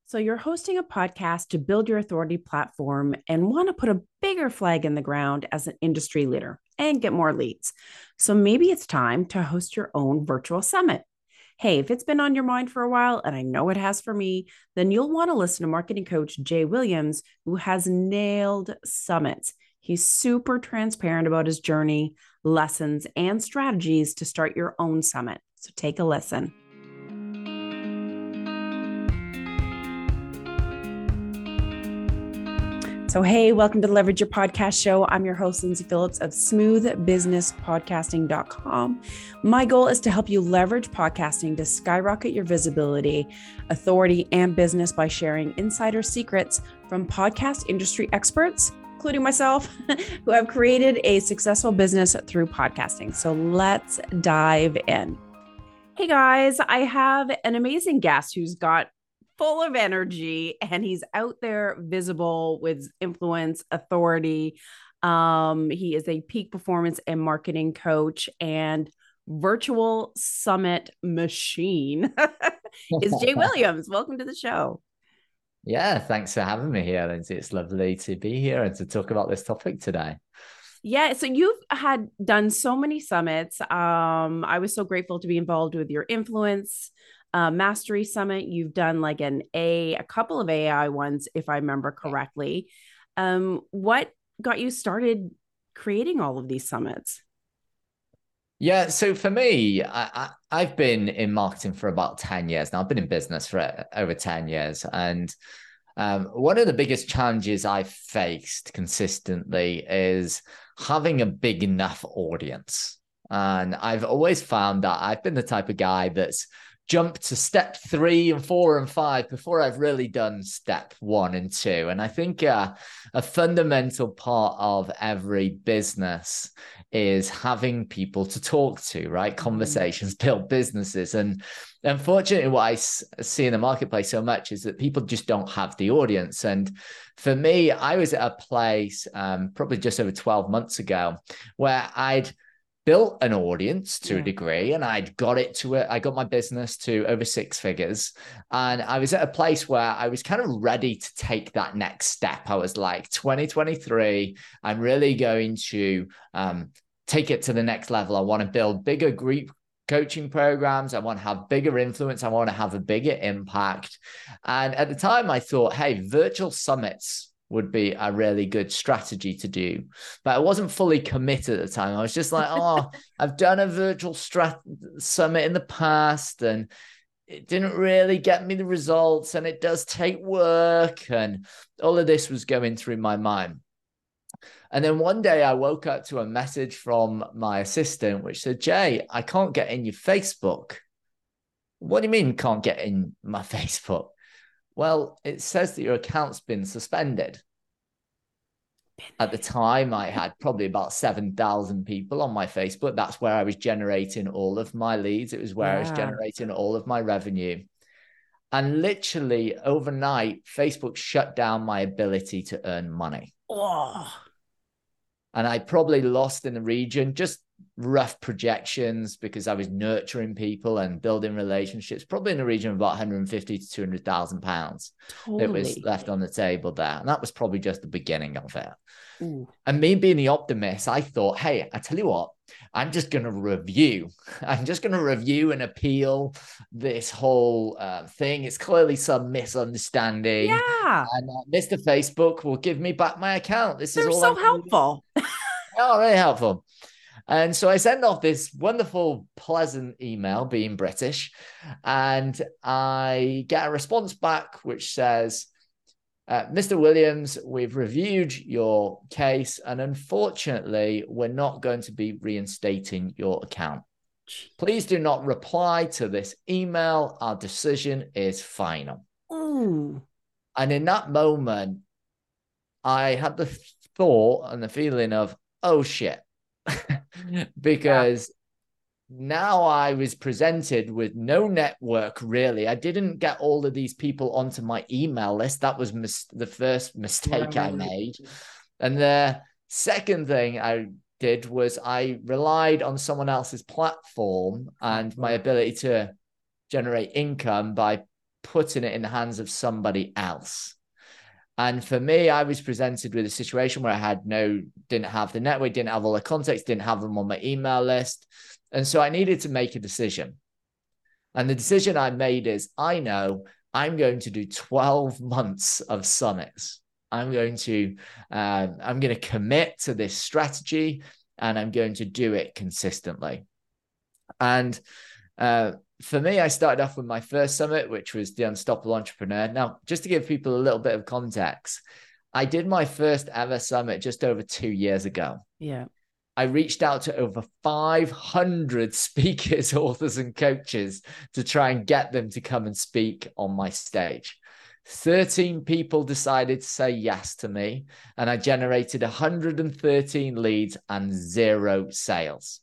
So, you're hosting a podcast to build your authority platform and want to put a bigger flag in the ground as an industry leader and get more leads. So, maybe it's time to host your own virtual summit. Hey, if it's been on your mind for a while, and I know it has for me, then you'll want to listen to marketing coach Jay Williams, who has nailed summits. He's super transparent about his journey, lessons, and strategies to start your own summit. So, take a listen. So, hey, welcome to the Leverage Your Podcast Show. I'm your host, Lindsay Phillips of smoothbusinesspodcasting.com. My goal is to help you leverage podcasting to skyrocket your visibility, authority, and business by sharing insider secrets from podcast industry experts, including myself, who have created a successful business through podcasting. So let's dive in. Hey guys, I have an amazing guest who's got full of energy and he's out there visible with influence, authority. He is a peak performance and marketing coach and virtual summit machine is Jay Williams. Welcome to the show. Yeah, thanks for having me here, Lindsay. It's lovely to be here and to talk about this topic today. Yeah, so you've had done so many summits. I was so grateful to be involved with your influence mastery summit. You've done like a couple of AI ones, if I remember correctly. What got you started creating all of these summits? Yeah, so for me, I've been in marketing for about 10 years now. I've been in business for over 10 years. And one of the biggest challenges I've faced consistently is having a big enough audience. And I've always found that I've been the type of guy that's jumped to step 3 and 4 and 5 before I've really done step 1 and 2. And I think a fundamental part of every business is having people to talk to, right? Conversations build businesses. And unfortunately, what I see in the marketplace so much is that people just don't have the audience. And for me, I was at a place probably just over 12 months ago where I'd built an audience to a degree, and I got my business to over 6 figures. And I was at a place where I was kind of ready to take that next step. I was like, 2023, I'm really going to take it to the next level. I want to build bigger group coaching programs. I want to have bigger influence. I want to have a bigger impact. And at the time I thought, hey, virtual summits would be a really good strategy to do. But I wasn't fully committed at the time. I was just like, oh, I've done a virtual summit in the past and it didn't really get me the results, and it does take work, and all of this was going through my mind. And then one day I woke up to a message from my assistant, which said, Jay, I can't get in your Facebook. What do you mean can't get in my Facebook? Well, it says that your account's been suspended. At the time, I had probably about 7,000 people on my Facebook. That's where I was generating all of my leads. It was where I was generating all of my revenue. And literally overnight, Facebook shut down my ability to earn money. Oh. And I probably lost in the region, just rough projections, because I was nurturing people and building relationships, probably in the region of about 150 to 200,000 pounds. Totally. That was left on the table there. And that was probably just the beginning of it. Ooh. And me being the optimist, I thought, hey, I tell you what, I'm just going to review. I'm just going to review and appeal this whole thing. It's clearly some misunderstanding. Yeah. And Mr. Facebook will give me back my account. They're so helpful. Oh, really helpful. And so I send off this wonderful, pleasant email, being British, and I get a response back which says, Mr. Williams, we've reviewed your case, and unfortunately, we're not going to be reinstating your account. Please do not reply to this email. Our decision is final. Ooh. And in that moment, I had the thought and the feeling of, oh, shit. Because now I was presented with no network, really. I didn't get all of these people onto my email list. That was the first mistake I made. And the second thing I did was I relied on someone else's platform and my ability to generate income by putting it in the hands of somebody else. And for me, I was presented with a situation where I didn't have the network, didn't have all the contacts, didn't have them on my email list. And so I needed to make a decision. And the decision I made is, I know I'm going to do 12 months of summits. I'm going to commit to this strategy, and I'm going to do it consistently. And for me, I started off with my first summit, which was the Unstoppable Entrepreneur. Now, just to give people a little bit of context, I did my first ever summit just over 2 years ago. Yeah. I reached out to over 500 speakers, authors, and coaches to try and get them to come and speak on my stage. 13 people decided to say yes to me, and I generated 113 leads and 0 sales.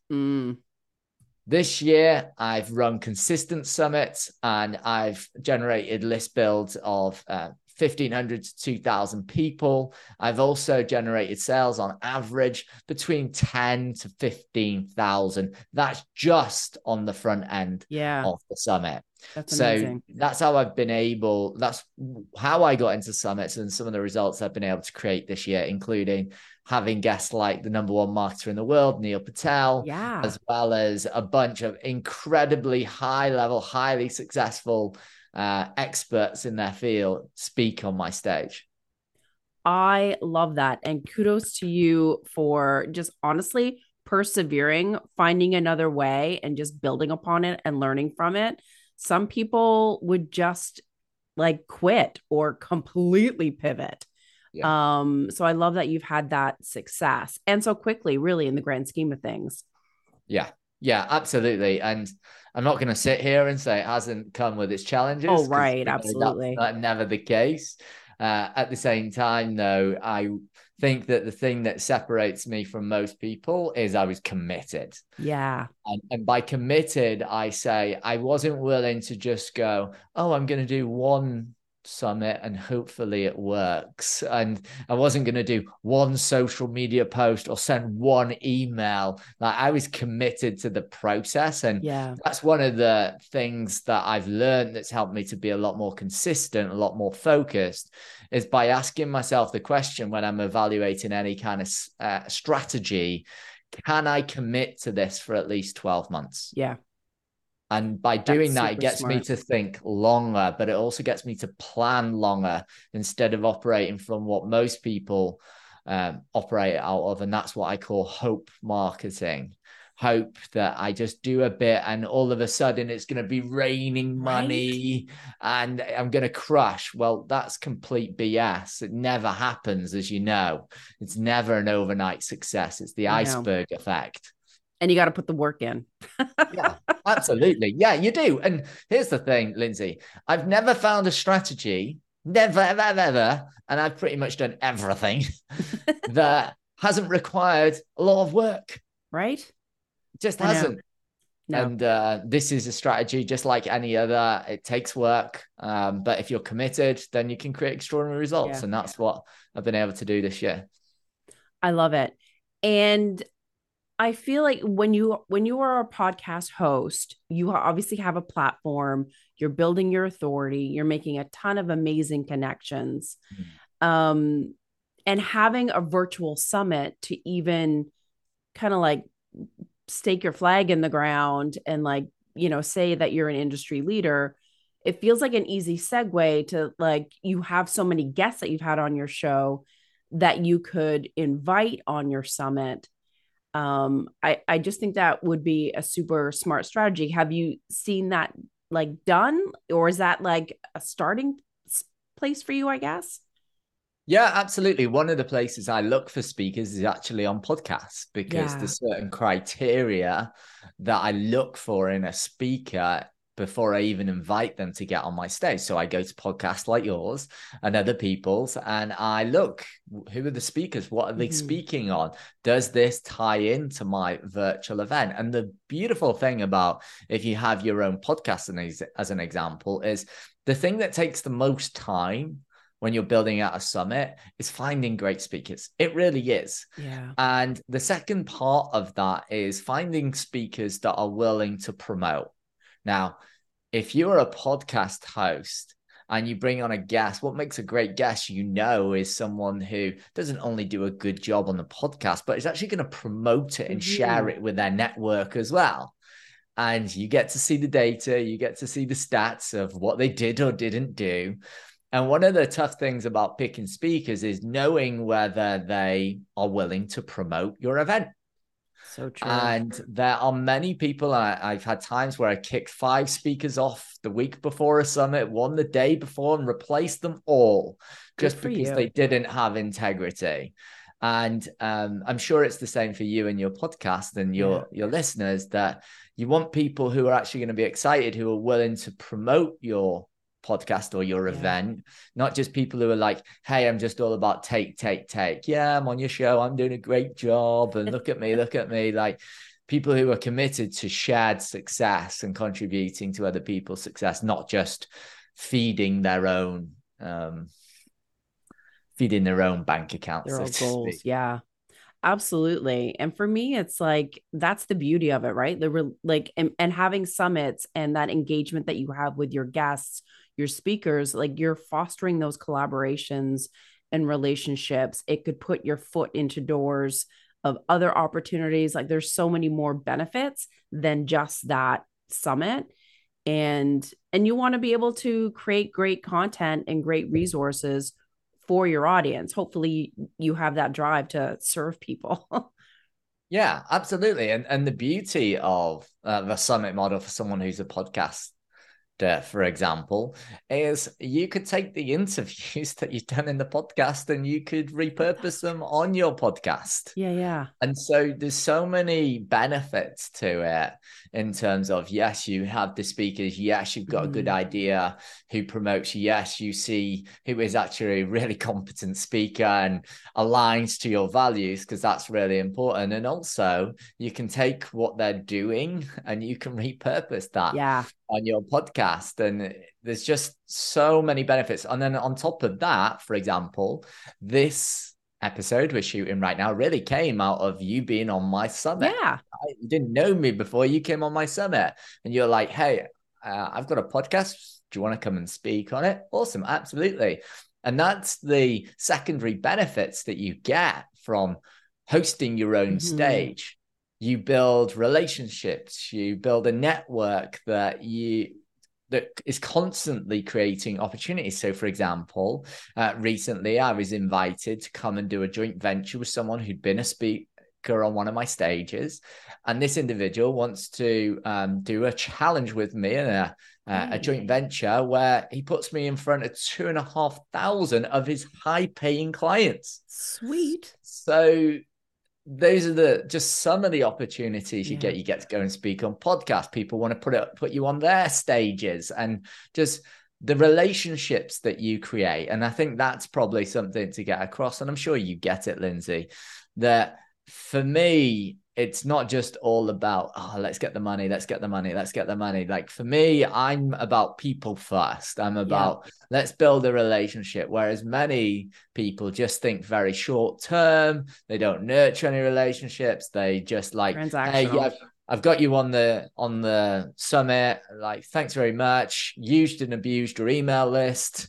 This year, I've run consistent summits, and I've generated list builds of 1,500 to 2,000 people. I've also generated sales on average between 10 to 15,000. That's just on the front end of the summit. That's amazing. That's how that's how I got into summits, and some of the results I've been able to create this year, including having guests like the #1 marketer in the world, Neil Patel, as well as a bunch of incredibly high level, highly successful experts in their field speak on my stage. I love that. And kudos to you for just honestly persevering, finding another way, and just building upon it and learning from it. Some people would just like quit or completely pivot. Yeah. So I love that you've had that success and so quickly, really, in the grand scheme of things. Yeah, absolutely. And I'm not going to sit here and say it hasn't come with its challenges. Oh, right. Absolutely. That's never the case. At the same time, though, I think that the thing that separates me from most people is I was committed. Yeah. And by committed, I say I wasn't willing to just go, oh, I'm going to do one summit and hopefully it works. And I wasn't going to do one social media post or send one email. Like, I was committed to the process. And that's one of the things that I've learned that's helped me to be a lot more consistent, a lot more focused, is by asking myself the question when I'm evaluating any kind of strategy: can I commit to this for at least 12 months? Yeah. And by doing that, it gets me to think longer, but it also gets me to plan longer instead of operating from what most people operate out of. And that's what I call hope marketing. Hope that I just do a bit and all of a sudden it's going to be raining money and I'm going to crush. Well, that's complete BS. It never happens, as you know. It's never an overnight success. It's the iceberg effect. And you got to put the work in. Yeah, absolutely. Yeah, you do. And here's the thing, Lindsay, I've never found a strategy, never, ever, and I've pretty much done everything that hasn't required a lot of work. Right? It just hasn't. No. And this is a strategy just like any other. It takes work. But if you're committed, then you can create extraordinary results. Yeah. And that's what I've been able to do this year. I love it. And I feel like when you are a podcast host, you obviously have a platform, you're building your authority, you're making a ton of amazing connections. And having a virtual summit to even kind of like stake your flag in the ground and like, you know, say that you're an industry leader, it feels like an easy segue to like, you have so many guests that you've had on your show that you could invite on your summit. I just think that would be a super smart strategy. Have you seen that like done, or is that like a starting place for you, I guess? Yeah, absolutely. One of the places I look for speakers is actually on podcasts, because there's certain criteria that I look for in a speaker before I even invite them to get on my stage. So I go to podcasts like yours and other people's, and I look, who are the speakers? What are they speaking on? Does this tie into my virtual event? And the beautiful thing about if you have your own podcast, as an example, is the thing that takes the most time when you're building out a summit is finding great speakers. It really is. Yeah. And the second part of that is finding speakers that are willing to promote. Now, if you're a podcast host and you bring on a guest, what makes a great guest, is someone who doesn't only do a good job on the podcast, but is actually going to promote it and share it with their network as well. And you get to see the data, you get to see the stats of what they did or didn't do. And one of the tough things about picking speakers is knowing whether they are willing to promote your event. So true. And there are many people, I've had times where I kicked 5 speakers off the week before a summit, one the day before, and replaced them all just because they didn't have integrity. And I'm sure it's the same for you and your podcast and your listeners, that you want people who are actually going to be excited, who are willing to promote your podcast or your event, not just people who are like, hey, I'm just all about take. Yeah, I'm on your show, I'm doing a great job, and look at me. Like, people who are committed to shared success and contributing to other people's success, not just feeding their own bank account, their own goals. Yeah, absolutely. And for me, it's like, that's the beauty of it, right? And having summits and that engagement that you have with your guests, your speakers, like, you're fostering those collaborations and relationships. It could put your foot into doors of other opportunities. Like, there's so many more benefits than just that summit. And you want to be able to create great content and great resources for your audience. Hopefully you have that drive to serve people. Yeah, absolutely. And the beauty of the summit model for someone who's a podcaster, for example, is you could take the interviews that you've done in the podcast and you could repurpose them on your podcast. Yeah. And so there's so many benefits to it, in terms of, yes, you have the speakers, yes, you've got a good idea who promotes, yes, you see who is actually a really competent speaker and aligns to your values, because that's really important. And also you can take what they're doing and you can repurpose that on your podcast. And there's just so many benefits. And then on top of that, for example, this episode we're shooting right now really came out of you being on my summit. You didn't know me before, you came on my summit and you're like, hey, I've got a podcast, do you want to come and speak on it? Awesome, absolutely. And that's the secondary benefits that you get from hosting your own stage. You build relationships, you build a network that is constantly creating opportunities. So, for example, recently I was invited to come and do a joint venture with someone who'd been a speaker on one of my stages. And this individual wants to do a challenge with me in a joint venture where he puts me in front of 2,500 of his high-paying clients. Sweet. So those are just some of the opportunities you get. You get to go and speak on podcasts. People want to put you on their stages, and just the relationships that you create. And I think that's probably something to get across. And I'm sure you get it, Lindsay, that for me, it's not just all about, let's get the money. Like, for me, I'm about people first. I'm about, let's build a relationship. Whereas many people just think very short term. They don't nurture any relationships. They just like, hey, I've got you on the summit. Like, thanks very much. Used and abused your email list.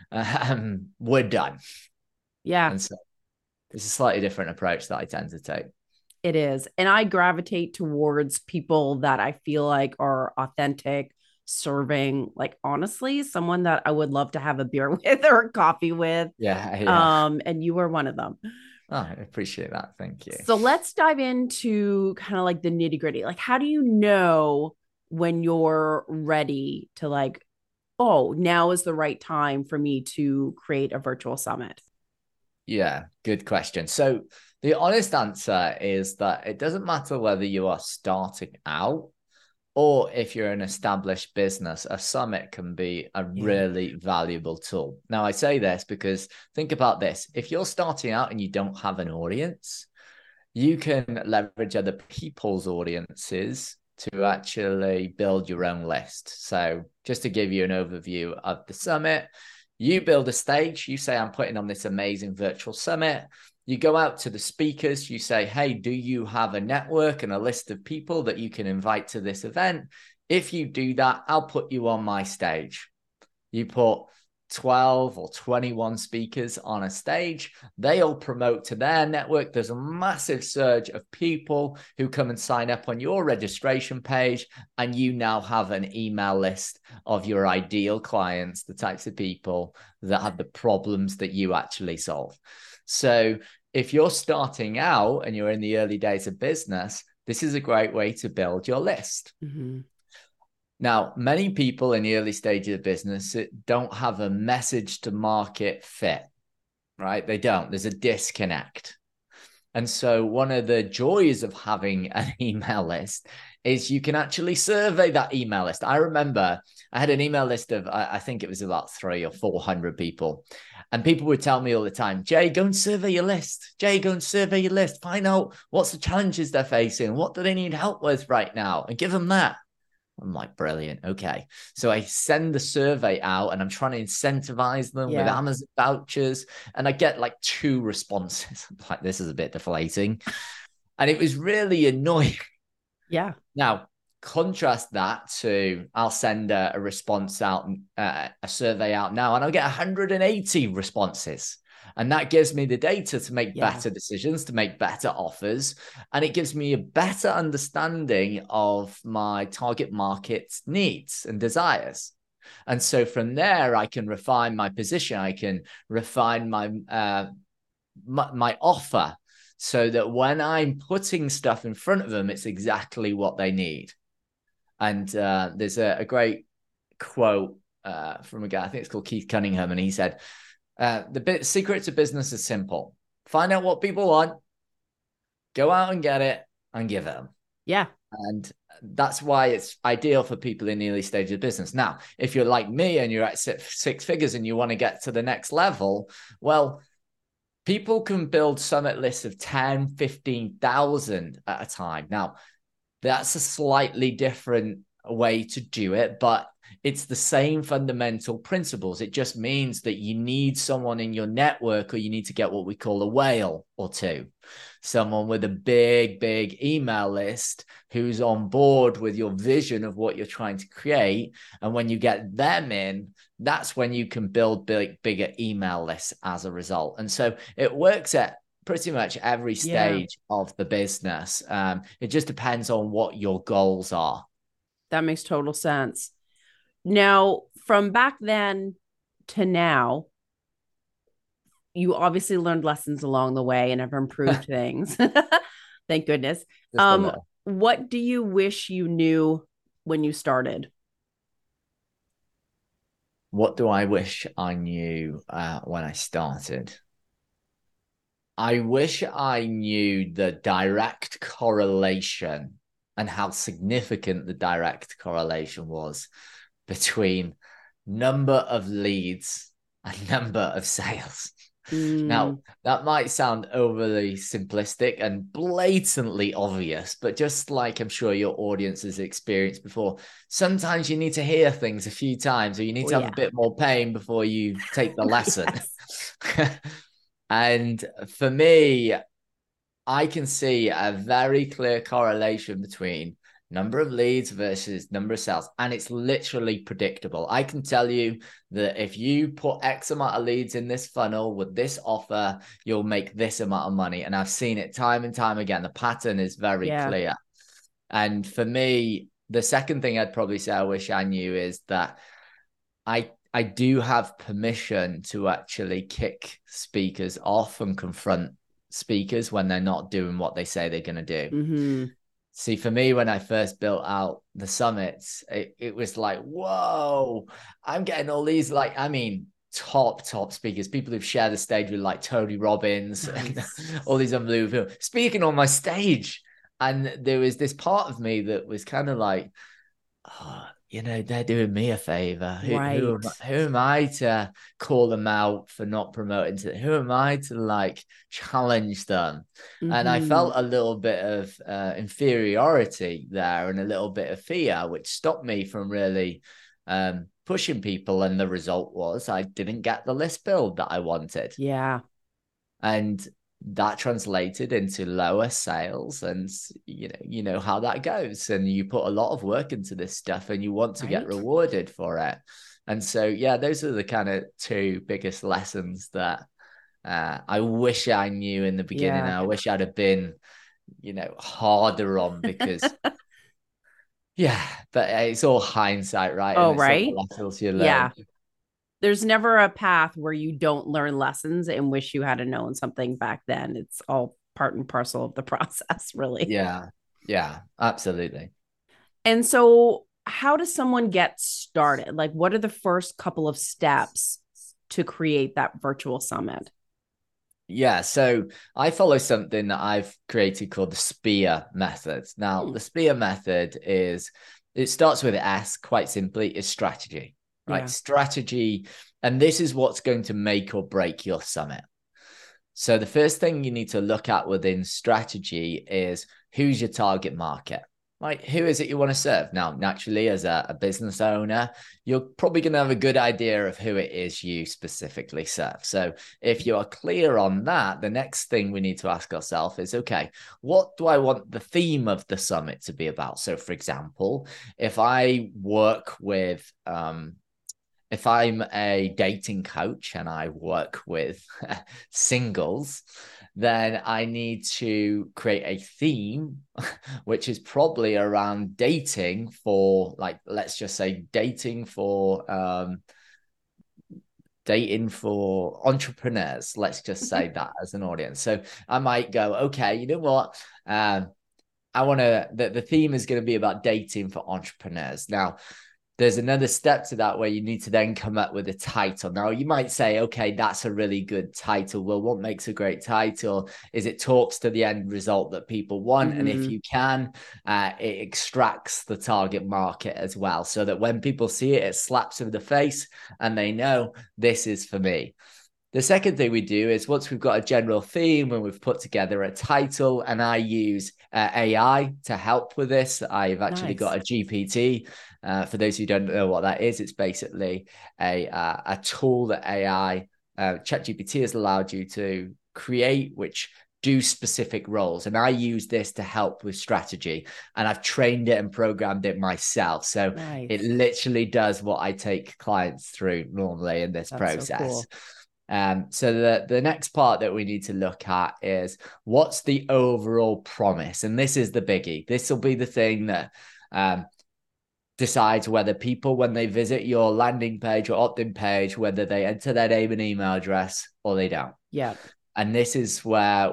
We're done. Yeah. And so it's a slightly different approach that I tend to take. It is. And I gravitate towards people that I feel like are authentic, serving, like, honestly, someone that I would love to have a beer with or a coffee with. Yeah. And you are one of them. Oh, I appreciate that. Thank you. So let's dive into kind of like the nitty gritty. Like, how do you know when you're ready to, like, oh, now is the right time for me to create a virtual summit? Yeah, good question. So the honest answer is that it doesn't matter whether you are starting out or if you're an established business, a summit can be a really valuable tool. Now, I say this because think about this. If you're starting out and you don't have an audience, you can leverage other people's audiences to actually build your own list. So just to give you an overview of the summit, you build a stage, you say, I'm putting on this amazing virtual summit. You go out to the speakers, you say, hey, do you have a network and a list of people that you can invite to this event? If you do that, I'll put you on my stage. You put 12 or 21 speakers on a stage. They all promote to their network. There's a massive surge of people who come and sign up on your registration page, and you now have an email list of your ideal clients, the types of people that have the problems that you actually solve. So if you're starting out and you're in the early days of business, this is a great way to build your list. Mm-hmm. Now, many people in the early stages of business don't have a message to market fit, right? They don't. There's a disconnect. And so one of the joys of having an email list is you can actually survey that email list. I remember I had an email list of, I think it was about 300 or 400 people. And people would tell me all the time, Jay, go and survey your list. Jay, go and survey your list. Find out what's the challenges they're facing. What do they need help with right now? And give them that. I'm like, brilliant. Okay. So I send the survey out and I'm trying to incentivize them with Amazon vouchers. And I get like 2 responses. I'm like, this is a bit deflating. And it was really annoying. Yeah. Now, contrast that to I'll send a response out, a survey out now, and I'll get 180 responses. And that gives me the data to make better decisions, to make better offers. And it gives me a better understanding of my target market's needs and desires. And so from there, I can refine my position. I can refine my offer so that when I'm putting stuff in front of them, it's exactly what they need. And there's a great quote from a guy, I think it's called Keith Cunningham. And he said, the secret to business is simple. Find out what people want, go out and get it, and give it them. Yeah. And that's why it's ideal for people in the early stage of business. Now, if you're like me and you're at 6 figures and you want to get to the next level, well, people can build summit lists of 10, 15,000 at a time. Now, that's a slightly different way to do it, but it's the same fundamental principles. It just means that you need someone in your network, or you need to get what we call a whale or two, someone with a big, big email list who's on board with your vision of what you're trying to create. And when you get them in, that's when you can build bigger email lists as a result. And so it works at pretty much every stage of the business. It just depends on what your goals are. That makes total sense. Now, from back then to now, you obviously learned lessons along the way and have improved things. Thank goodness. What do you wish you knew when you started? What do I wish I knew when I started? I wish I knew the direct correlation and how significant the direct correlation was between number of leads and number of sales. Now, that might sound overly simplistic and blatantly obvious, but just like I'm sure your audience has experienced before, sometimes you need to hear things a few times, or you need to have a bit more pain before you take the lesson. And for me, I can see a very clear correlation between number of leads versus number of sales. And it's literally predictable. I can tell you that if you put X amount of leads in this funnel with this offer, you'll make this amount of money. And I've seen it time and time again. The pattern is very clear. And for me, the second thing I'd probably say I wish I knew is that I do have permission to actually kick speakers off and confront speakers when they're not doing what they say they're going to do. Mm-hmm. See, for me, when I first built out the summits, it was like, whoa, I'm getting all these, top speakers, people who've shared the stage with like Tony Robbins, and all these unbelievable people speaking on my stage. And there was this part of me that was kind of like, oh, they're doing me a favor. Who am I to call them out for not promoting to? Who am I to challenge them? Mm-hmm. And I felt a little bit of inferiority there and a little bit of fear, which stopped me from really pushing people. And the result was I didn't get the list build that I wanted. Yeah. And that translated into lower sales, and you know how that goes. And you put a lot of work into this stuff and you want to get rewarded for it. And so, yeah, those are the kind of two biggest lessons that I wish I knew in the beginning. Yeah. I wish I'd have been, harder on because, yeah, but it's all hindsight, right? And Oh, it's all the right. lessons you learn. Yeah. There's never a path where you don't learn lessons and wish you had known something back then. It's all part and parcel of the process, really. Yeah, yeah, absolutely. And so, how does someone get started? Like, what are the first couple of steps to create that virtual summit? Yeah, so I follow something that I've created called the SPEAR method. Now, Hmm. the SPEAR method it starts with S, quite simply, is strategy, right? Yeah. Strategy, and this is what's going to make or break your summit. So the first thing you need to look at within strategy is who's your target market, right? Who is it you want to serve? Now, naturally, as a business owner, you're probably going to have a good idea of who it is you specifically serve. So if you are clear on that, the next thing we need to ask ourselves is, okay, what do I want the theme of the summit to be about? So for example, if I work with, if I'm a dating coach and I work with singles, then I need to create a theme, which is probably around dating for, like, let's just say dating for entrepreneurs. Let's just say that as an audience. So I might go, okay, you know what? I want to, the theme is going to be about dating for entrepreneurs. Now, there's another step to that where you need to then come up with a title. Now, you might say, okay, that's a really good title. Well, what makes a great title is it talks to the end result that people want. And if Mm-hmm. you can, it extracts the target market as well, so that when people see it, it slaps them in the face and they know this is for me. The second thing we do is once we've got a general theme and we've put together a title, and I use AI to help with this. I've actually Nice. got a GPT. For those who don't know what that is, it's basically a tool that AI, ChatGPT has allowed you to create, which do specific roles. And I use this to help with strategy. And I've trained it and programmed it myself. So it Nice. literally does what I take clients through normally in this That's so process. cool. So the next part that we need to look at is what's the overall promise, and this is the biggie. This will be the thing that decides whether people, when they visit your landing page or opt-in page, whether they enter their name and email address or they don't. Yeah. And this is where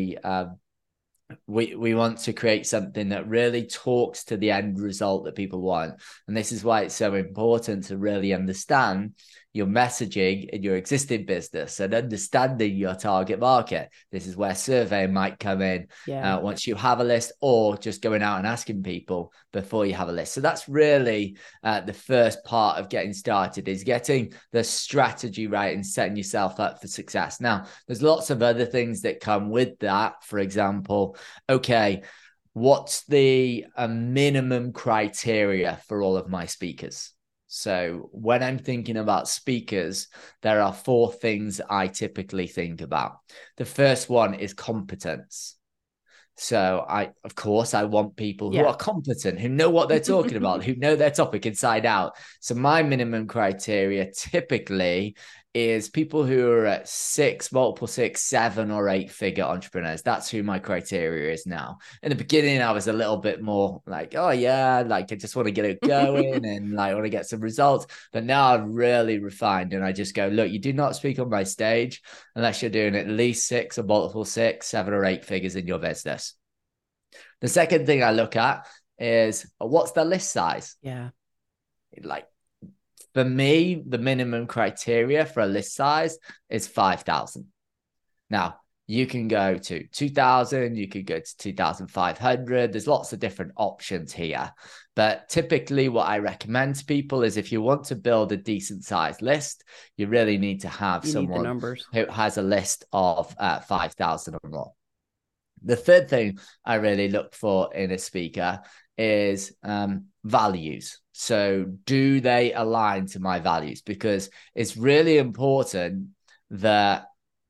we want to create something that really talks to the end result that people want. And this is why it's so important to really understand your messaging in your existing business and understanding your target market. This is where surveying might come in Yeah. once you have a list, or just going out and asking people before you have a list. So that's really the first part of getting started, is getting the strategy right and setting yourself up for success. Now, there's lots of other things that come with that. For example, okay, what's the minimum criteria for all of my speakers? So when I'm thinking about speakers, there are four things I typically think about. The first one is competence. So of course, I want people who Yeah. are competent, who know what they're talking about, who know their topic inside out. So my minimum criteria typically is people who are at multiple six, 7 or 8 figure entrepreneurs. That's who my criteria is now. In the beginning, I was a little bit more like, oh yeah, like I just want to get it going and like I want to get some results. But now I've really refined, and I just go, look, you do not speak on my stage unless you're doing at least 6 or multiple 6, 7 or 8 figures in your business. The second thing I look at is what's the list size? Yeah. Like, for me, the minimum criteria for a list size is 5,000. Now, you can go to 2,000, you could go to 2,500. There's lots of different options here. But typically, what I recommend to people is if you want to build a decent sized list, you really need to have You need the someone numbers. who has a list of 5,000 or more. The third thing I really look for in a speaker is values. So do they align to my values? Because it's really important that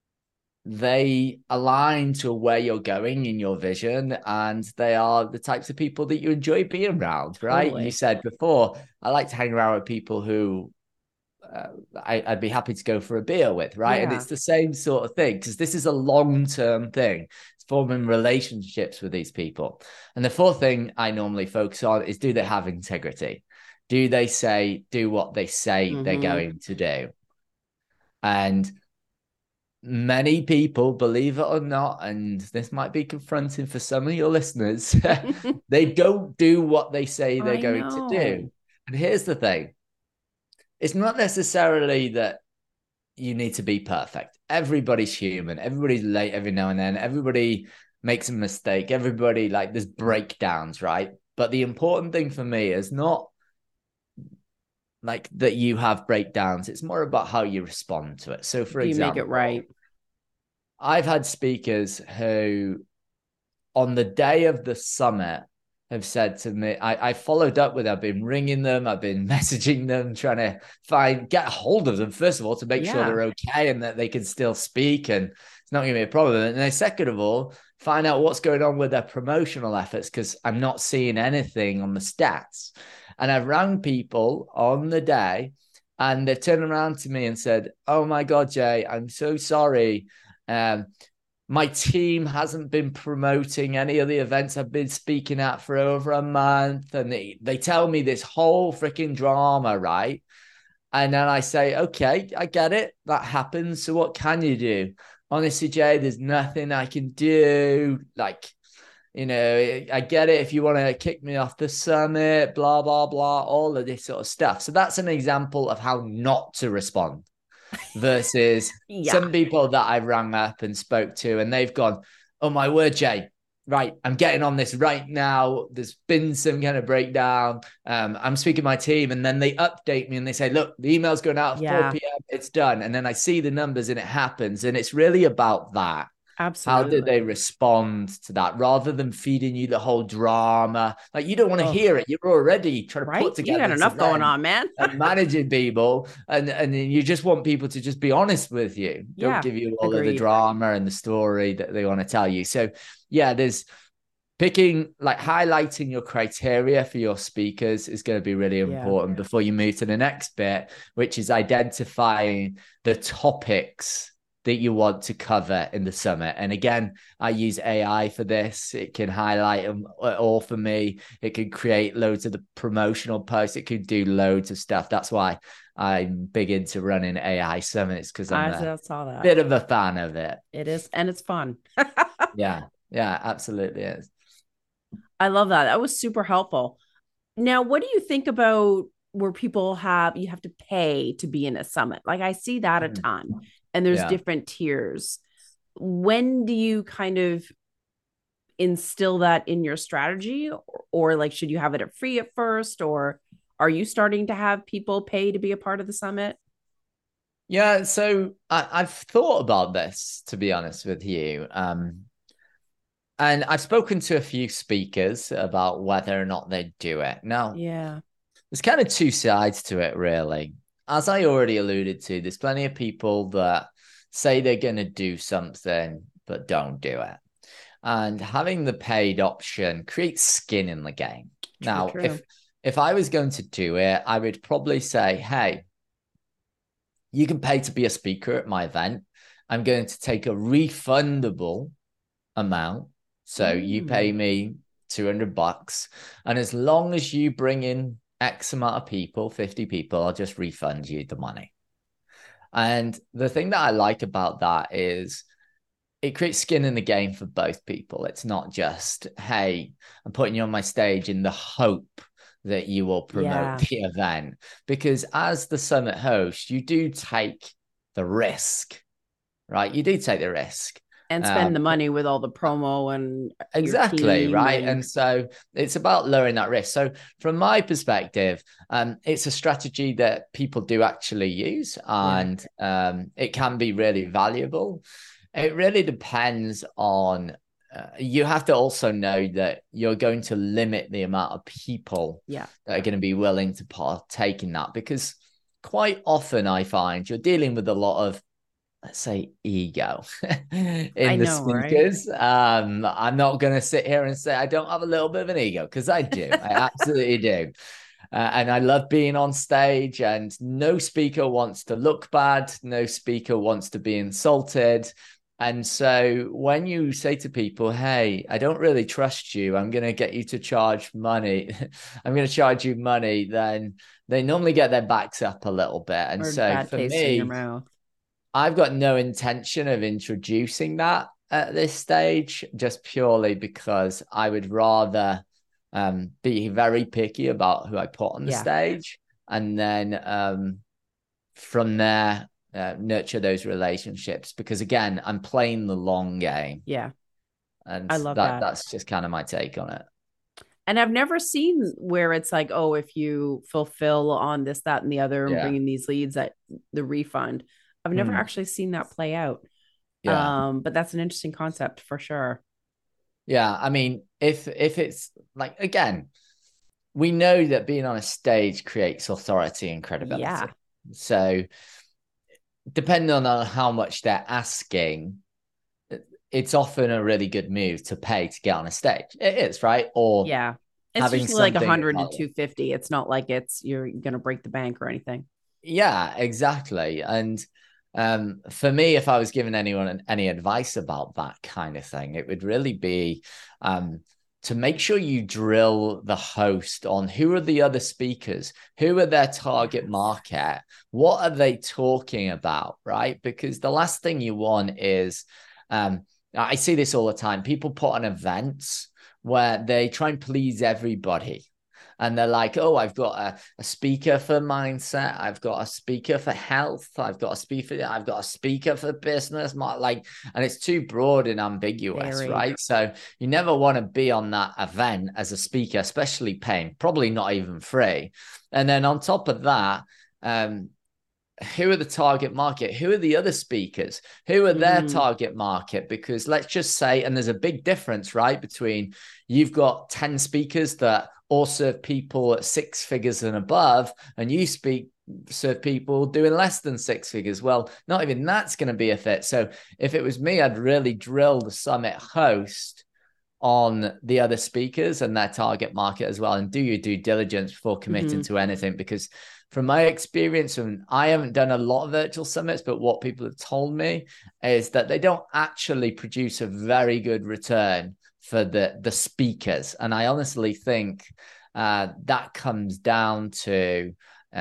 they align to where you're going in your vision, and they are the types of people that you enjoy being around, right? You Totally. said before, I like to hang around with people who I'd be happy to go for a beer with, right? And Yeah. it's the same sort of thing, because this is a long-term thing. It's forming relationships with these people. And the fourth thing I normally focus on is, do they have integrity? Do they do what they say they're going to do? And many people, believe it or not, and this might be confronting for some of your listeners, they don't do what they say they're I going to do. know. And here's the thing. It's not necessarily that you need to be perfect. Everybody's human. Everybody's late every now and then. Everybody makes a mistake. Everybody, like, there's breakdowns, right? But the important thing for me is not like that you have breakdowns. It's more about how you respond to it. So, for Do you example, make it right? I've had speakers who, on the day of the summit, have said to me, I followed up with, I've been ringing them, I've been messaging them, trying to get a hold of them, first of all, to make sure they're okay and that they can still speak and it's not going to be a problem. And then second of all, find out what's going on with their promotional efforts, because I'm not seeing anything on the stats. And I've rang people on the day and they've turned around to me and said, oh my God, Jay, I'm so sorry. My team hasn't been promoting any of the events I've been speaking at for over a month. And they tell me this whole freaking drama, right? And then I say, okay, I get it. That happens. So what can you do? Honestly, Jay, there's nothing I can do. Like, I get it if you want to kick me off the summit, blah, blah, blah, all of this sort of stuff. So that's an example of how not to respond. Versus some people that I rang up and spoke to, and they've gone, oh my word, Jay, right, I'm getting on this right now. There's been some kind of breakdown. I'm speaking to my team, and then they update me and they say, look, the email's going out at 4 p.m. It's done. And then I see the numbers and it happens. And it's really about that. Absolutely. How did they respond to that, rather than feeding you the whole drama? Like, you don't want to hear it. You're already trying to put together. You got enough going on, man. And managing people, and you just want people to just be honest with you. Don't give you all of the drama and the story that they want to tell you. So yeah, there's highlighting your criteria for your speakers is going to be really important before you move to the next bit, which is identifying the topics that you want to cover in the summit. And again, I use AI for this. It can highlight them all for me. It can create loads of the promotional posts. It could do loads of stuff. That's why I'm big into running AI summits, because I'm a bit of a fan of it. It is, and it's fun. Yeah, absolutely is. I love that. That was super helpful. Now, what do you think about where people you have to pay to be in a summit? Like, I see that a ton. And there's different tiers. When do you kind of instill that in your strategy? Or like, should you have it at free at first? Or are you starting to have people pay to be a part of the summit? Yeah, so I've thought about this, to be honest with you. And I've spoken to a few speakers about whether or not they do it. Now, there's kind of two sides to it, really. As I already alluded to, there's plenty of people that say they're going to do something, but don't do it. And having the paid option creates skin in the game. Now, if I was going to do it, I would probably say, hey, you can pay to be a speaker at my event. I'm going to take a refundable amount. So you pay me $200. And as long as you bring in X amount of people, 50 people, I'll just refund you the money. And the thing that I like about that is it creates skin in the game for both people. It's not just, hey, I'm putting you on my stage in the hope that you will promote the event. Because as the summit host, you do take the risk, right? You do take the risk. And spend the money with all the promo and exactly right. And so it's about lowering that risk. So from my perspective, it's a strategy that people do actually use, and it can be really valuable. It really depends on. You have to also know that you're going to limit the amount of people that are going to be willing to partake in that, because quite often I find you're dealing with a lot of, let's say, ego in the speakers. Right? I'm not going to sit here and say I don't have a little bit of an ego, because I do. I absolutely do. And I love being on stage, and no speaker wants to look bad. No speaker wants to be insulted. And so when you say to people, hey, I don't really trust you, I'm going to get you to charge money. I'm going to charge you money. Then they normally get their backs up a little bit. And Or so bad for taste in your me, mouth. I've got no intention of introducing that at this stage, just purely because I would rather be very picky about who I put on the stage, and then from there nurture those relationships. Because again, I'm playing the long game. Yeah, And I love that. That's just kind of my take on it. And I've never seen where it's like, oh, if you fulfill on this, that, and the other, and bringing these leads, that the refund. I've never actually seen that play out. Yeah. But that's an interesting concept for sure. Yeah. I mean, if it's like, again, we know that being on a stage creates authority and credibility. Yeah. So depending on how much they're asking, it's often a really good move to pay to get on a stage. It is, right? Or yeah, it's having usually like 100 to about 250. It's not like you're gonna break the bank or anything. Yeah, exactly. And for me, if I was giving anyone any advice about that kind of thing, it would really be to make sure you drill the host on who are the other speakers, who are their target market, what are they talking about, right? Because the last thing you want is, I see this all the time. People put on events where they try and please everybody. And they're like, oh, I've got a speaker for mindset. I've got a speaker for health. I've got a speaker for business. And it's too broad and ambiguous, right? So you never want to be on that event as a speaker, especially paying, probably not even free. And then on top of that, who are the target market? Who are the other speakers? Who are their target market? Because let's just say, and there's a big difference, right? Between you've got 10 speakers that all serve people at 6 figures and above, and you serve people doing less than 6 figures. Well, not even that's going to be a fit. So if it was me, I'd really drill the summit host on the other speakers and their target market as well, and do your due diligence before committing to anything. Because from my experience, and I haven't done a lot of virtual summits, but what people have told me is that they don't actually produce a very good return for the speakers. And I honestly think that comes down to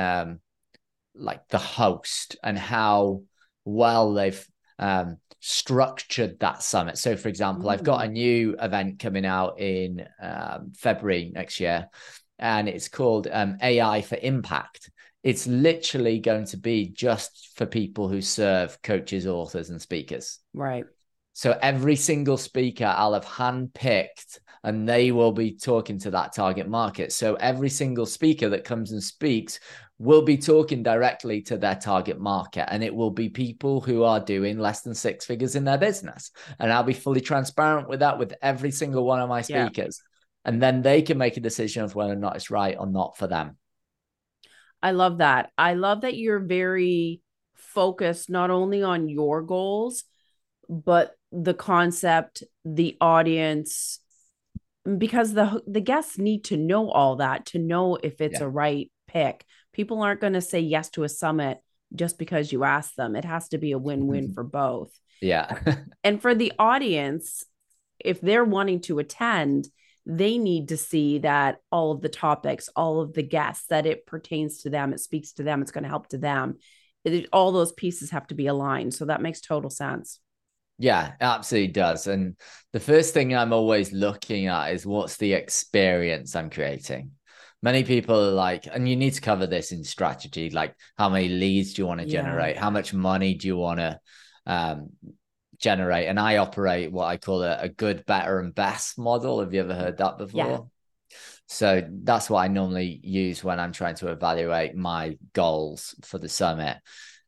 like the host and how well they've structured that summit. So for example, I've got a new event coming out in February next year, and it's called AI for Impact. It's literally going to be just for people who serve coaches, authors, and speakers. Right. So every single speaker I'll have handpicked, and they will be talking to that target market. So every single speaker that comes and speaks will be talking directly to their target market. And it will be people who are doing less than 6 figures in their business. And I'll be fully transparent with that with every single one of my speakers. Yeah. And then they can make a decision of whether or not it's right or not for them. I love that. I love that you're very focused not only on your goals, but the concept, the audience, because the guests need to know all that to know if it's a right pick. People aren't going to say yes to a summit just because you ask them. It has to be a win-win for both. Yeah. And for the audience, if they're wanting to attend, they need to see that all of the topics, all of the guests, that it pertains to them, it speaks to them, it's going to help to them. All those pieces have to be aligned. So that makes total sense. Yeah, it absolutely does. And the first thing I'm always looking at is what's the experience I'm creating. Many people are like, and you need to cover this in strategy, like how many leads do you want to generate? How much money do you want to generate? And I operate what I call a good, better, and best model. Have you ever heard that before? Yeah. So that's what I normally use when I'm trying to evaluate my goals for the summit.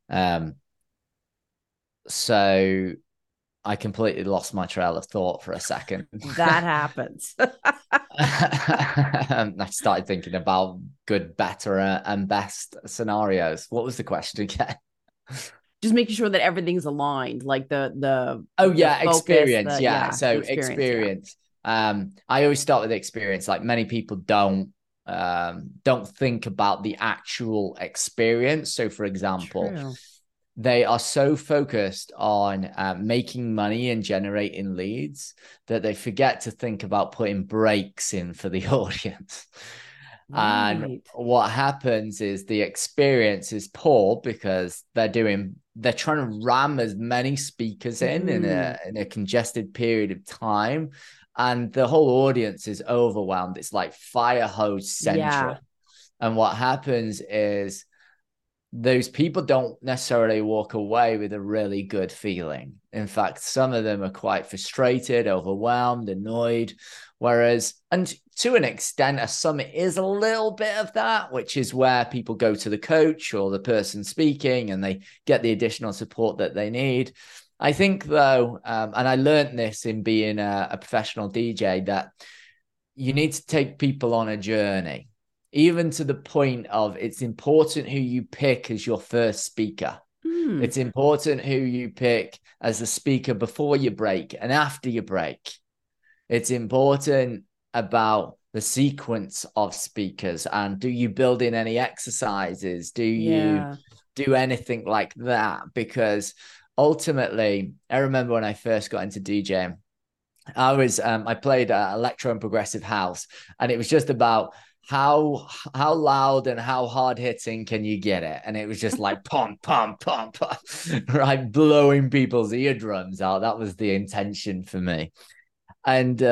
So I completely lost my trail of thought for a second. That happens. I started thinking about good, better, and best scenarios. What was the question again? Just making sure that everything's aligned, like the experience. So experience. I always start with experience. Like many people don't don't think about the actual experience. So, for example, True. they are so focused on making money and generating leads that they forget to think about putting breaks in for the audience. And Right. what happens is the experience is poor because they're trying to ram as many speakers in a congested period of time. And the whole audience is overwhelmed. It's like fire hose central. Yeah. And what happens is those people don't necessarily walk away with a really good feeling. In fact, some of them are quite frustrated, overwhelmed, annoyed. Whereas, and to an extent, a summit is a little bit of that, which is where people go to the coach or the person speaking and they get the additional support that they need. I think, though, and I learned this in being a professional DJ, that you need to take people on a journey, even to the point of it's important who you pick as your first speaker. It's important who you pick as the speaker before you break and after you break. It's important about the sequence of speakers, and do you build in any exercises? Do you do anything like that? Because ultimately, I remember when I first got into DJing, I played electro and progressive house, and it was just about how loud and how hard hitting can you get it, and it was just like pump pump pump, right, blowing people's eardrums out. That was the intention for me. And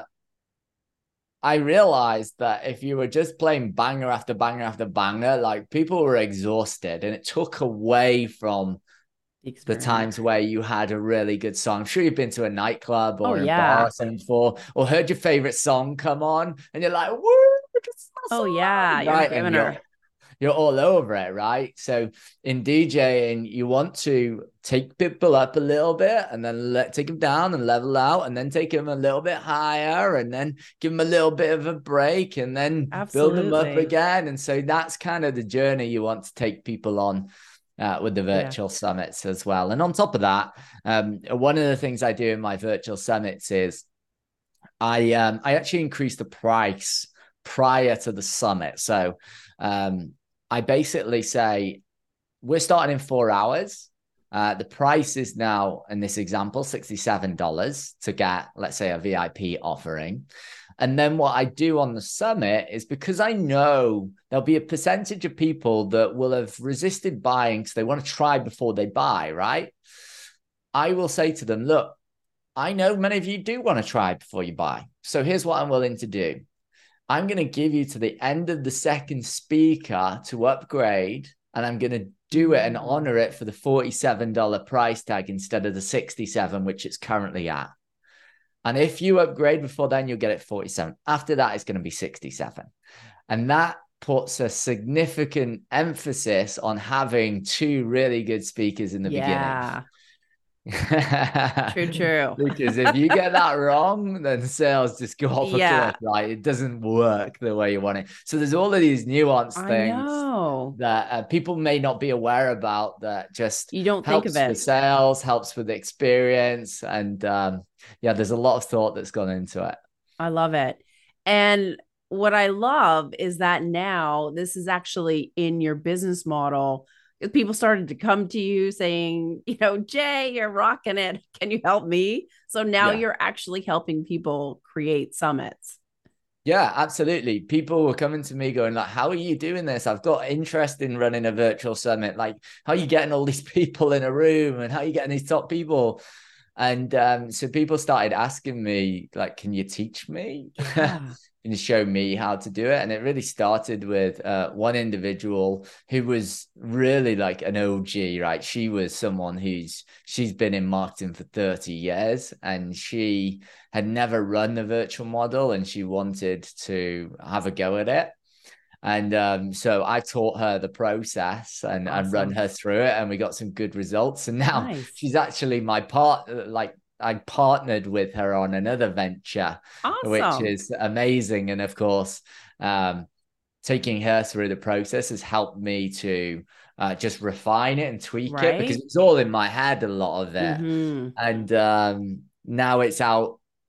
I realized that if you were just playing banger after banger after banger, like people were exhausted, and it took away from the times where you had a really good song. I'm sure you've been to a nightclub or a bar or something before, or heard your favorite song come on, and you're like, woo, You're right? giving her. You're all over it, right? So in DJing, you want to take people up a little bit and then take them down and level out, and then take them a little bit higher and then give them a little bit of a break and then build them up again. And so that's kind of the journey you want to take people on with the virtual summits as well. And on top of that, one of the things I do in my virtual summits is I actually increase the price prior to the summit. So I basically say, we're starting in 4 hours. The price is now, in this example, $67 to get, let's say, a VIP offering. And then what I do on the summit is, because I know there'll be a percentage of people that will have resisted buying because they want to try before they buy, right? I will say to them, look, I know many of you do want to try before you buy. So here's what I'm willing to do. I'm going to give you to the end of the second speaker to upgrade, and I'm going to do it and honor it for the $47 price tag instead of the $67, which it's currently at. And if you upgrade before then, you'll get it $47. After that, it's going to be $67. And that puts a significant emphasis on having two really good speakers in the beginning. True. Because if you get that wrong, then sales just go off a cliff, right? It doesn't work the way you want it. So there's all of these nuanced things that people may not be aware about, that just you don't helps think of it. with sales, helps with the experience. And there's a lot of thought that's gone into it. I love it. And what I love is that now this is actually in your business model. People started to come to you saying, Jay, you're rocking it. Can you help me? So now you're actually helping people create summits. Yeah, absolutely. People were coming to me going like, how are you doing this? I've got interest in running a virtual summit. Like, how are you getting all these people in a room, and how are you getting these top people? And so people started asking me, like, can you teach me? Can you show me how to do it? And it really started with one individual who was really like an OG, right? She was someone she's been in marketing for 30 years, and she had never run a virtual model, and she wanted to have a go at it. And so I taught her the process and run her through it, and we got some good results. And now she's actually my partner. Like, I partnered with her on another venture, which is amazing. And of course, taking her through the process has helped me to just refine it and tweak it, because it's all in my head, a lot of it. And now it's out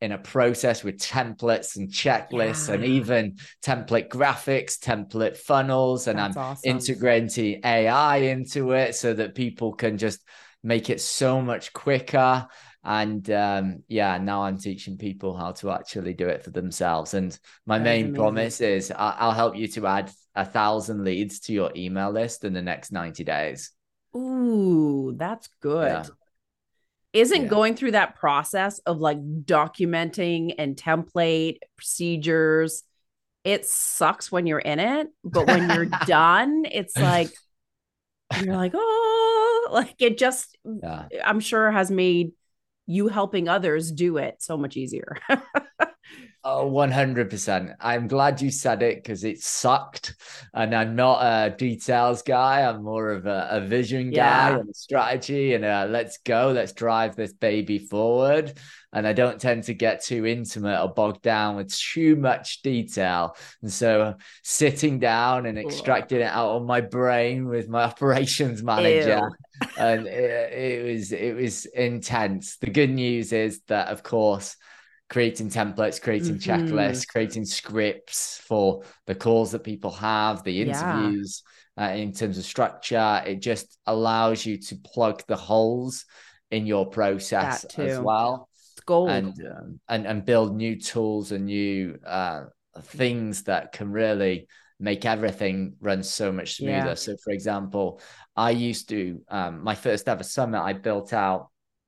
in a process with templates and checklists and even template graphics, template funnels. And That's I'm awesome. integrating AI into it so that people can just make it so much quicker. And now I'm teaching people how to actually do it for themselves. And my main promise is I'll help you to add 1,000 leads to your email list in the next 90 days. Ooh, that's good. Yeah. Isn't going through that process of like documenting and template procedures, it sucks when you're in it, but when you're done, it's like, you're like, oh, like it just, I'm sure has made you helping others do it so much easier. Oh, 100%. I'm glad you said it because it sucked. And I'm not a details guy. I'm more of a vision guy and a strategy and let's go. Let's drive this baby forward. And I don't tend to get too intimate or bogged down with too much detail. And so sitting down and extracting it out of my brain with my operations manager. And it was intense. The good news is that, of course, creating templates, creating checklists, creating scripts for the calls that people have, the interviews, in terms of structure. It just allows you to plug the holes in your process as well. It's gold. And build new tools and new things that can really make everything run so much smoother. So for example, I used to, my first ever summit I built out,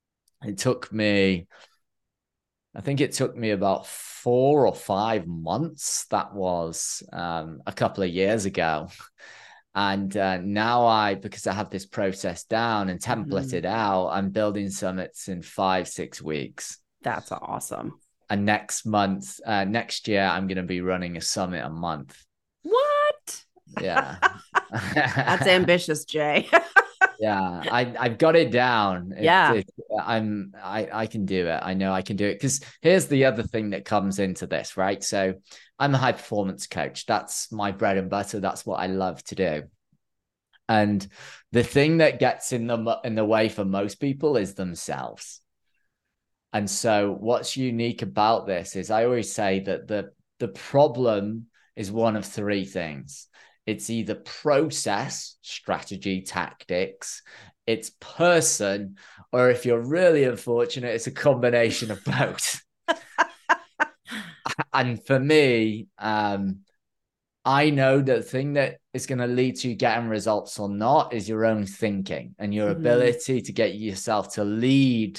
I think it took me about 4 or 5 months. That was a couple of years ago. And now because I have this process down and templated out, I'm building summits in 5-6 weeks. That's awesome. And next year, I'm going to be running a summit a month. What? Yeah. That's ambitious, Jay. Yeah, I've got it down. I can do it. I know I can do it. Because here's the other thing that comes into this, right? So I'm a high performance coach. That's my bread and butter. That's what I love to do. And the thing that gets in the way for most people is themselves. And so what's unique about this is I always say that the problem is one of 3 things. It's either process, strategy, tactics, it's person, or if you're really unfortunate, it's a combination of both. And for me, I know that the thing that is going to lead to you getting results or not is your own thinking and your ability to get yourself to lead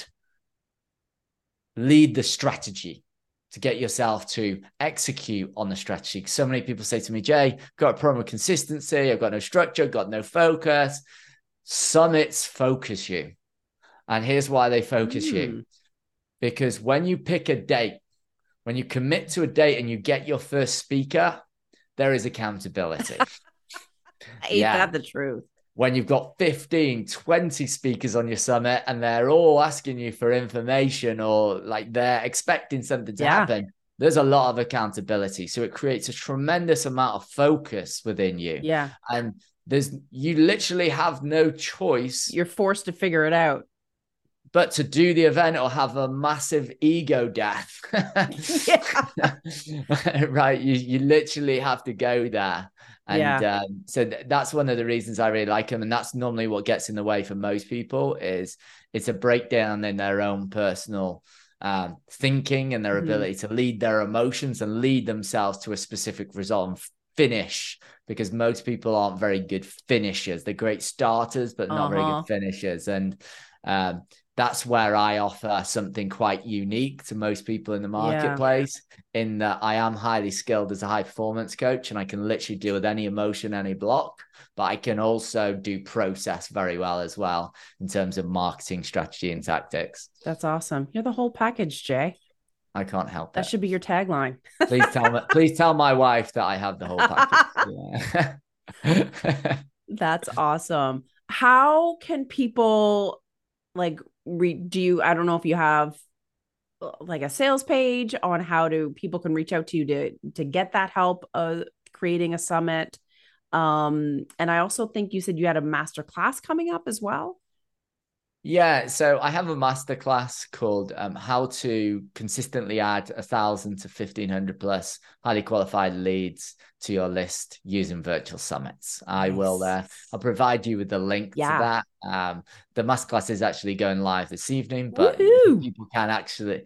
the strategy, to get yourself to execute on the strategy. So many people say to me, Jay, I've got a problem with consistency. I've got no structure, I've got no focus. Summits focus you. And here's why they focus you. Because when you pick a date, when you commit to a date and you get your first speaker, there is accountability. Ain't that the truth? When you've got 15, 20 speakers on your summit and they're all asking you for information or like they're expecting something to happen, there's a lot of accountability. So it creates a tremendous amount of focus within you. Yeah. And you literally have no choice. You're forced to figure it out. But to do the event or have a massive ego death. Right. You literally have to go there. And so that's one of the reasons I really like them. And that's normally what gets in the way for most people is it's a breakdown in their own personal thinking and their ability to lead their emotions and lead themselves to a specific result and finish, because most people aren't very good finishers. They're great starters, but not very good finishers. And that's where I offer something quite unique to most people in the marketplace, in that I am highly skilled as a high performance coach and I can literally deal with any emotion, any block, but I can also do process very well as well in terms of marketing strategy and tactics. That's awesome. You're the whole package, Jay. I can't help that. That should be your tagline. Please tell my wife that I have the whole package. That's awesome. How can people like I don't know if you have like a sales page on how people can reach out to you to get that help creating a summit. And I also think you said you had a master class coming up as well. Yeah, so I have a masterclass called How to Consistently Add 1,000 to 1,500 plus highly qualified leads to your list using virtual summits. I will I'll provide you with the link to that. The masterclass is actually going live this evening, but people can actually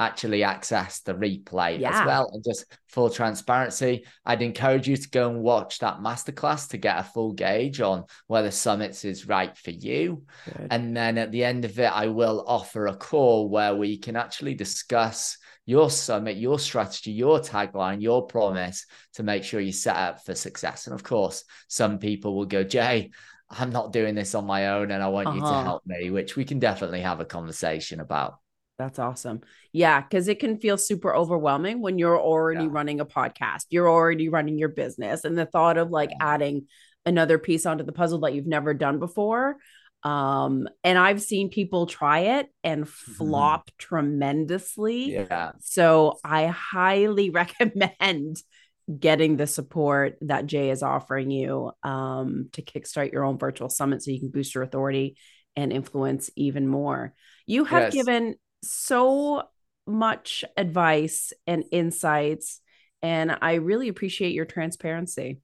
access the replay as well. And just full transparency, I'd encourage you to go and watch that masterclass to get a full gauge on whether summits is right for you. Good. And then at the end of it, I will offer a call where we can actually discuss your summit, your strategy, your tagline, your promise to make sure you set up for success. And of course, some people will go, Jay, I'm not doing this on my own and I want you to help me, which we can definitely have a conversation about. That's awesome. Yeah, because it can feel super overwhelming when you're already running a podcast, you're already running your business, and the thought of like adding another piece onto the puzzle that you've never done before. And I've seen people try it and flop tremendously. Yeah. So I highly recommend getting the support that Jay is offering you to kickstart your own virtual summit so you can boost your authority and influence even more. You have given so much advice and insights, and I really appreciate your transparency.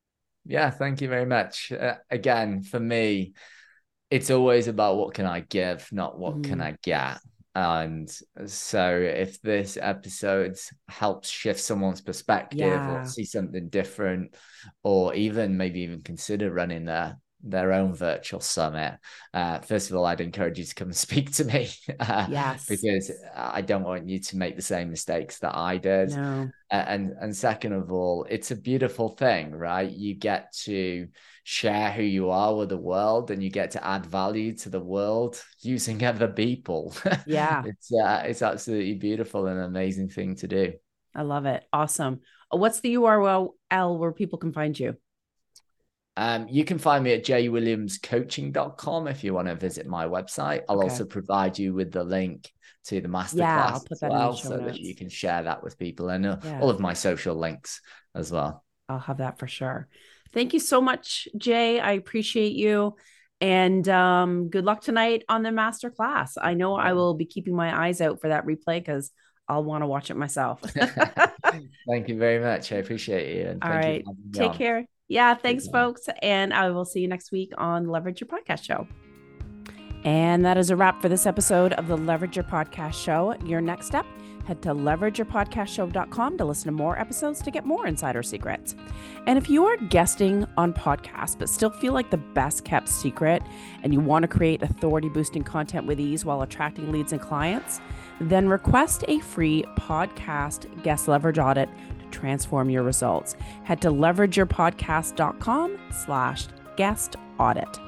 Yeah, thank you very much. Again, for me, it's always about what can I give, not what can I get. And so if this episode helps shift someone's perspective or see something different, or maybe even consider running their own virtual summit, first of all, I'd encourage you to come and speak to me because I don't want you to make the same mistakes that I did. No. And second of all, it's a beautiful thing, right? You get to share who you are with the world, and you get to add value to the world using other people. Yeah. It's absolutely beautiful and an amazing thing to do. I love it. Awesome. What's the URL where people can find you? You can find me at jwilliamscoaching.com if you want to visit my website. I'll also provide you with the link to the masterclass I'll put that in the show notes, that you can share that with people, and all of my social links as well. I'll have that for sure. Thank you so much, Jay. I appreciate you. And good luck tonight on the masterclass. I know I will be keeping my eyes out for that replay because I'll want to watch it myself. Thank you very much. I appreciate you. And all right. Take care. Yeah, thanks, folks. And I will see you next week on Leverage Your Podcast Show. And that is a wrap for this episode of the Leverage Your Podcast Show. Your next step, head to leverageyourpodcastshow.com to listen to more episodes to get more insider secrets. And if you are guesting on podcasts but still feel like the best kept secret and you want to create authority boosting content with ease while attracting leads and clients, then request a free podcast guest leverage audit transform your results. Head to leverageyourpodcast.com/guest audit.